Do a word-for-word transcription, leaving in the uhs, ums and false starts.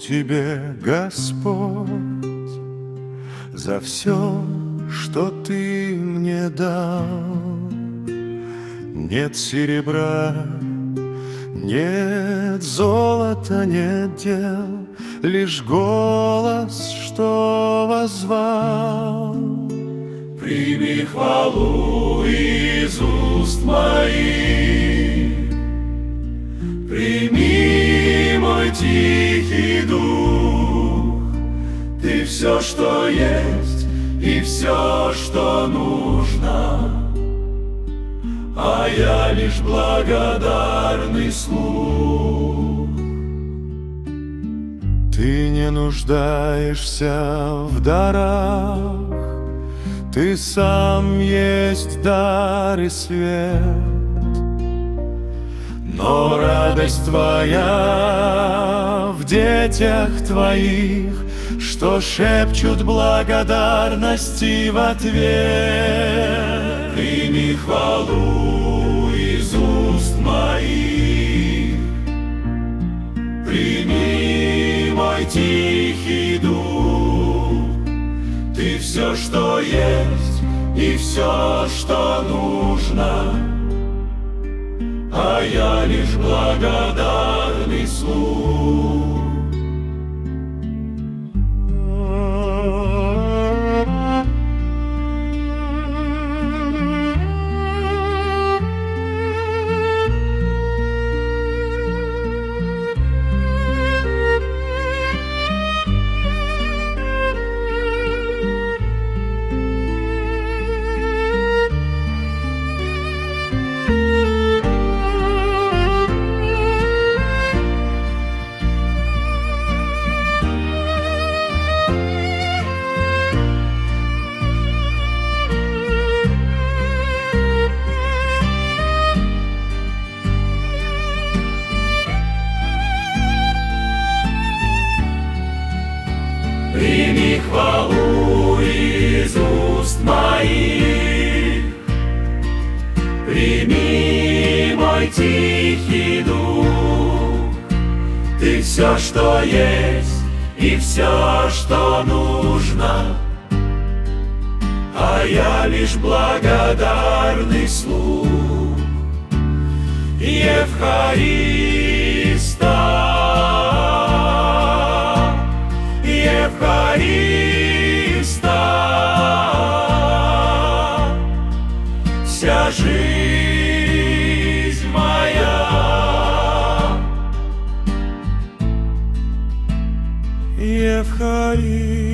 тебе, Господь, за все, что ты мне дал. Нет серебра, нет золота, нет дел, лишь голос, что воззвал. Прими хвалу из уст моих, прими мой тихий дух. Ты все, что есть, и все, что нужно, а я лишь благодарный слух. Ты не нуждаешься в дарах, ты сам есть дар и свет. Но радость твоя в детях твоих, что шепчут благодарности в ответ. Прими хвалу из уст моих, прими мой тихий дух. Ты все, что есть, и все, что нужно, а я лишь благодарный слух. Прими хвалу из уст моих, прими мой тихий дух. Ты все, что есть, и все, что нужно, а я лишь благодарный слух. Евхариста, Евхариста, вся жизнь моя. Евхариста.